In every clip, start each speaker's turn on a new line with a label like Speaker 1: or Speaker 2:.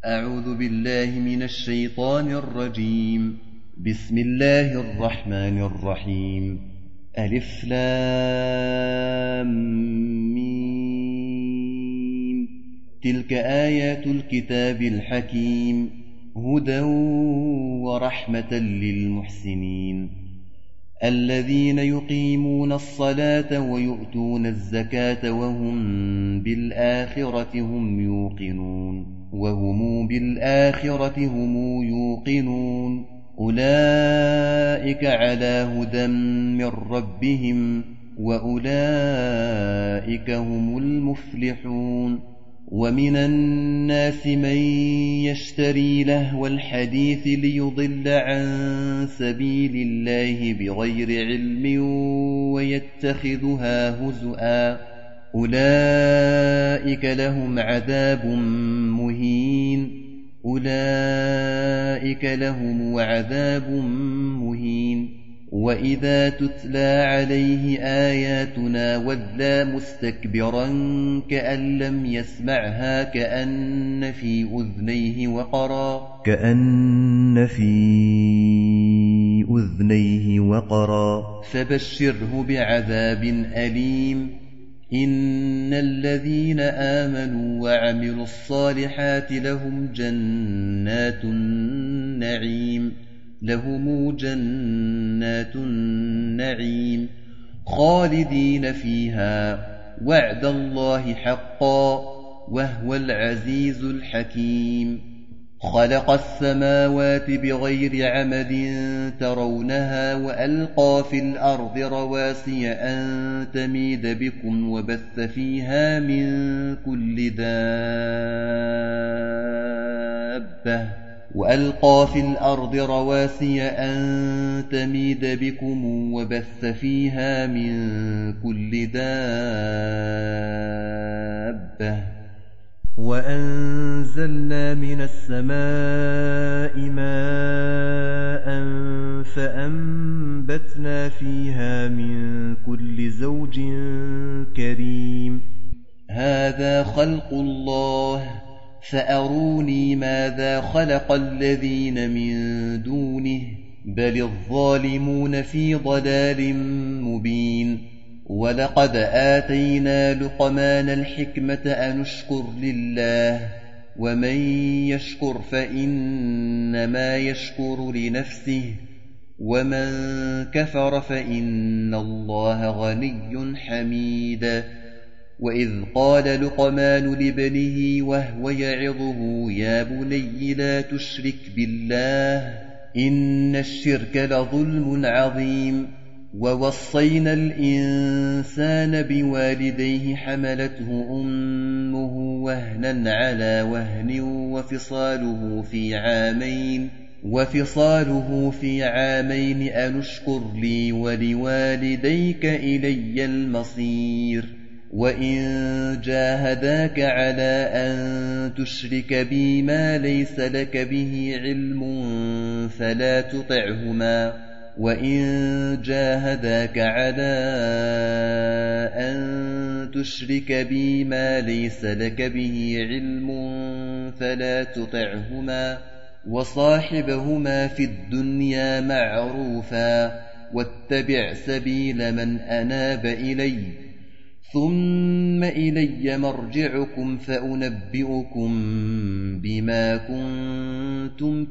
Speaker 1: أعوذ بالله من الشيطان الرجيم. بسم الله الرحمن الرحيم. ألف لام ميم. تلك آيات الكتاب الحكيم، هدى ورحمة للمحسنين الذين يقيمون الصلاة ويؤتون الزكاة وهم بالآخرة هم يوقنون. أولئك على هدى من ربهم وأولئك هم المفلحون. ومن الناس من يشتري لهو الحديث ليضل عن سبيل الله بغير علم ويتخذها هزؤا، أولئك لهم عذاب مهين. وإذا تتلى عليه آياتنا ولى مستكبرا كأن لم يسمعها كأن في أذنيه وقرا فبشره بعذاب أليم. إن الذين آمنوا وعملوا الصالحات لهم جنات النعيم خالدين فيها، وعد الله حقا وهو العزيز الحكيم. خلق السماوات بغير عمد ترونها وألقى في الأرض رواسي أن تميد بكم وبث فيها من كل دابة وأنزلنا من السماء ماء فأنبتنا فيها من كل زوج كريم. هذا خلق الله فأروني ماذا خلق الذين من دونه بل الظالمون في ضلال مبين. ولقد آتينا لقمان الحكمة أن اشكر لله، ومن يشكر فإنما يشكر لنفسه، ومن كفر فإن الله غني حميد. وإذ قال لقمان لابنه وهو يعظه يا بني لا تشرك بالله إن الشرك لظلم عظيم. ووصينا الإنسان بوالديه حملته أمه وهنا على وهن وفصاله في عامين أن اشكر لي ولوالديك إلي المصير. وإن جاهداك على أن تشرك بي ما ليس لك به علم فلا تطعهما وصاحبهما في الدنيا معروفا واتبع سبيل من أناب إلي ثم إلي مرجعكم فأنبئكم بما كنتم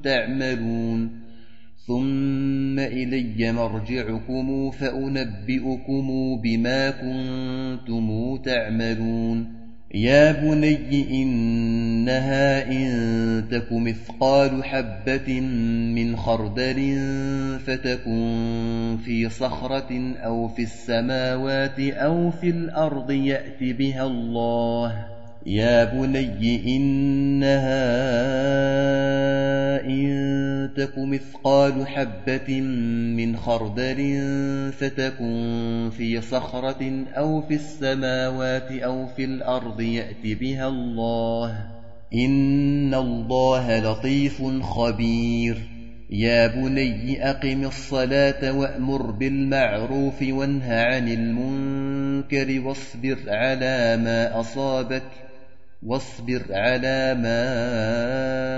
Speaker 1: تعملون. يا بني إنها إن تك مثقال حبة من خردل فتكن في صخرة أو في السماوات أو في الأرض يأت بها الله. يا بني إنها إن تك مثقال حبة من خردل فتكن في صخرة أو في السماوات أو في الأرض يأت بها الله. إن الله لطيف خبير. يا بني أقم الصلاة وأمر بالمعروف وانه عن المنكر واصبر على ما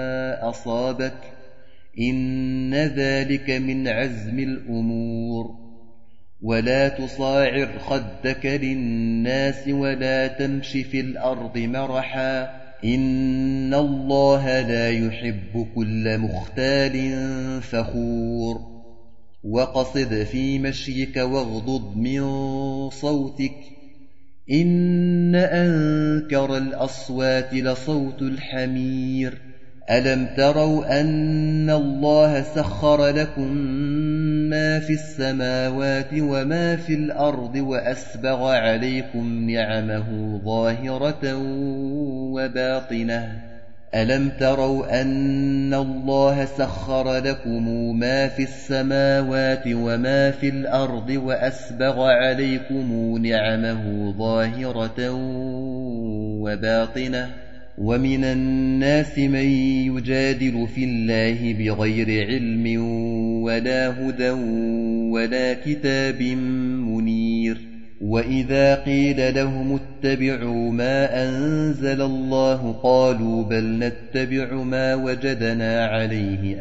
Speaker 1: أصابك إن ذلك من عزم الأمور ولا تصاعر خدك للناس ولا تمش في الأرض مرحا إن الله لا يحب كل مختال فخور وقصد في مشيك واغضض من صوتك إن أنكر الأصوات لصوت الحمير ألم تروا أن الله سخر لكم ما في السماوات وما في الأرض وأسبغ عليكم نعمه ظاهرة وباطنة ألم تروا أن الله سخر لكم ما في السماوات وما في الأرض وأسبغ عليكم نعمه ظاهرة وباطنة ومن الناس من يجادل في الله بغير علم ولا هدى ولا كتاب منير وإذا قيل لهم اتبعوا ما أنزل الله قالوا بل نتبع ما وجدنا عليه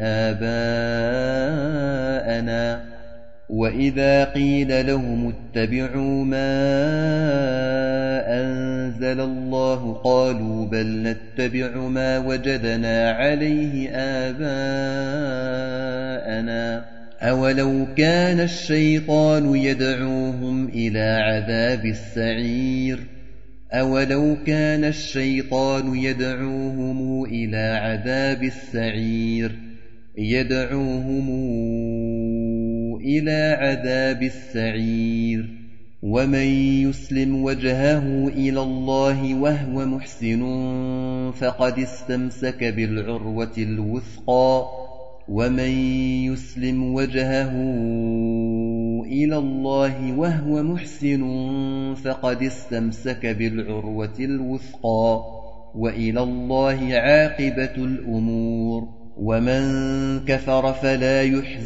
Speaker 1: آباءنا وإذا قيل لهم اتبعوا ما أنزل الله قالوا بل نتبع ما وجدنا عليه آباءنا أولو كان الشيطان يدعوهم إلى عذاب السعير أولو كان الشيطان يدعوهم إلى عذاب السعير يدعوهم إلى عذاب السعير ومن يسلم وجهه إلى الله وهو محسن فقد استمسك بالعروة الوثقى ومن يسلم وجهه إلى الله وهو محسن فقد استمسك بالعروة الوثقى وإلى الله عاقبة الأمور ومن كفر فلا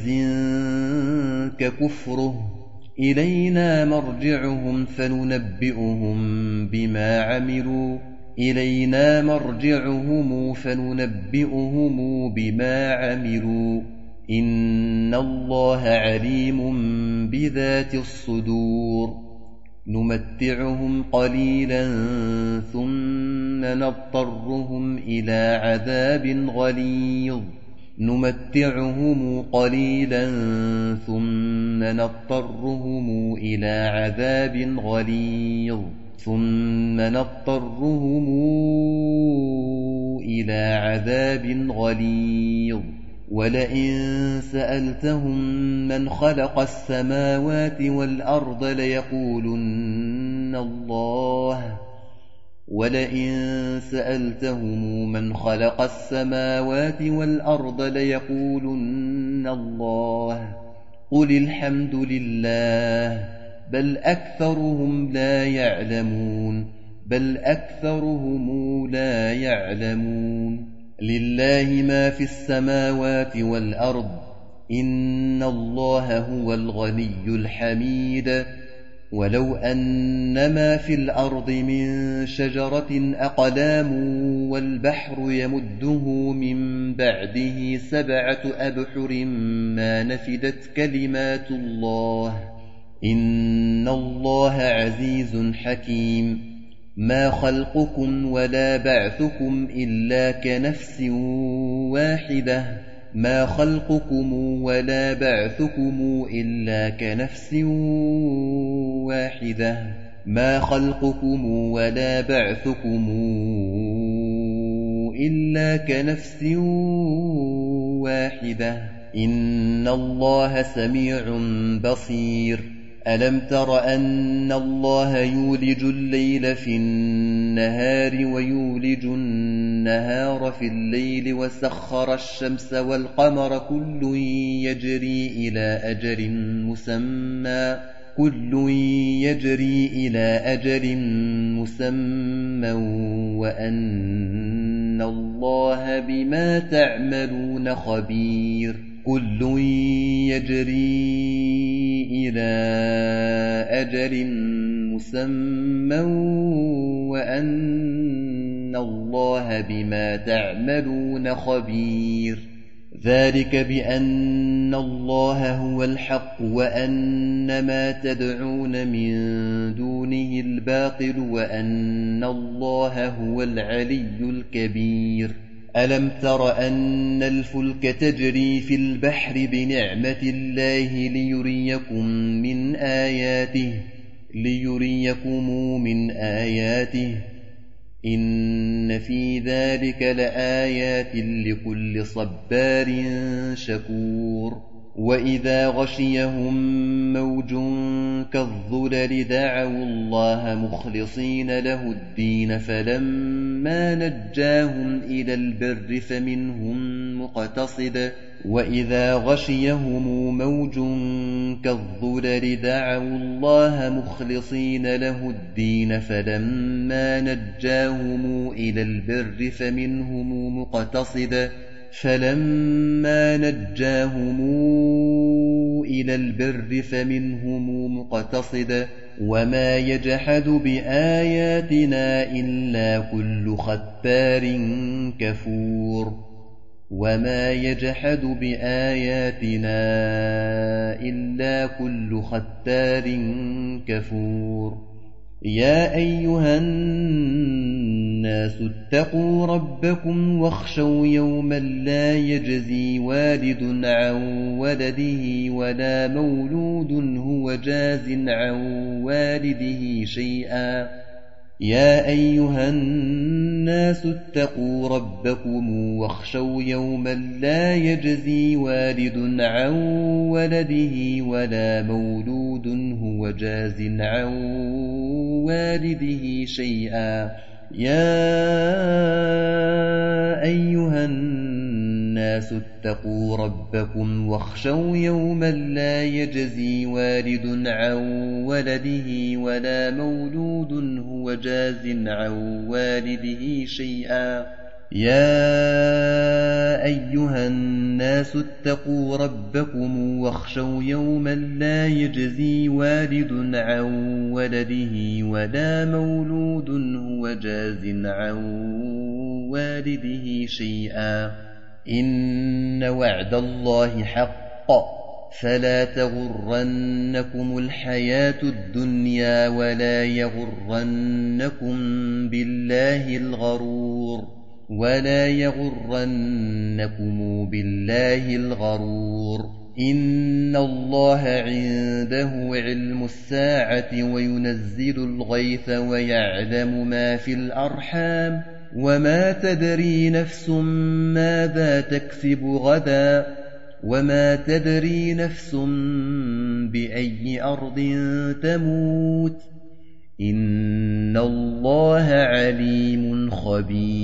Speaker 1: يحزنك كفره إلينا مرجعهم فننبئهم بما عملوا إلينا مرجعهم فننبئهم بما عملوا إن الله عليم بذات الصدور نمتعهم قليلا ثم نضطرهم إلى عذاب غليظ نمتعهم قليلا ثم نضطرهم إلى عذاب غليظ ثم نضطرهم إلى عذاب غليظ ولئن سألتهم من خلق السماوات والأرض ليقولن الله ولئن سألتهم من خلق السماوات والأرض ليقولن الله قل الحمد لله بل أكثرهم لا يعلمون بل أكثرهم لا يعلمون لله ما في السماوات والأرض إن الله هو الغني الحميد ولو أن ما في الأرض من شجرة أقلام والبحر يمده من بعده 7 أبحر ما نفدت كلمات الله إن الله عزيز حكيم ما خلقكم ولا بعثكم إلا كنفس واحدة ما خلقكم ولا بعثكم إلا كنفس واحدة ما خلقكم ولا بعثكم إلا كنفس واحدة إن الله سميع بصير ألم تر أن الله يولج الليل في النهار ويولج النهار في الليل وسخر الشمس والقمر كل يجري إلى أجل مسمى وأن الله بما تعملون خبير كل يجري إلى أجل مسمى وأن إن الله بما تعملون خبير ذلك بأن الله هو الحق وأن ما تدعون من دونه الباطل وأن الله هو العلي الكبير ألم تر أن الفلك تجري في البحر بنعمة الله ليريكم من آياته إن في ذلك لآيات لكل صبار شكور وإذا غشيهم موج كالظلل دعوا الله مخلصين له الدين فلما نجاهم إلى البر فمنهم مقتصد وما يجحد بآياتنا إلا كل ختار كفور يا أيها الناس اتقوا ربكم واخشوا يوما لا يجزي والد عن ولده ولا مولود هو جاز عن والده شيئا يا أيها الناس اتقوا ربكم واخشوا يوما لا يجزي والد عن ولده ولا مولود هو جاز عن والده شيئا إن وعد الله حق فلا تغرنكم الحياة الدنيا ولا يغرنكم بالله الغرور إن الله عنده علم الساعة وينزل الغيث ويعلم ما في الأرحام وما تدري نفس ماذا تكسب غدا وما تدري نفس بأي أرض تموت إن الله عليم خبير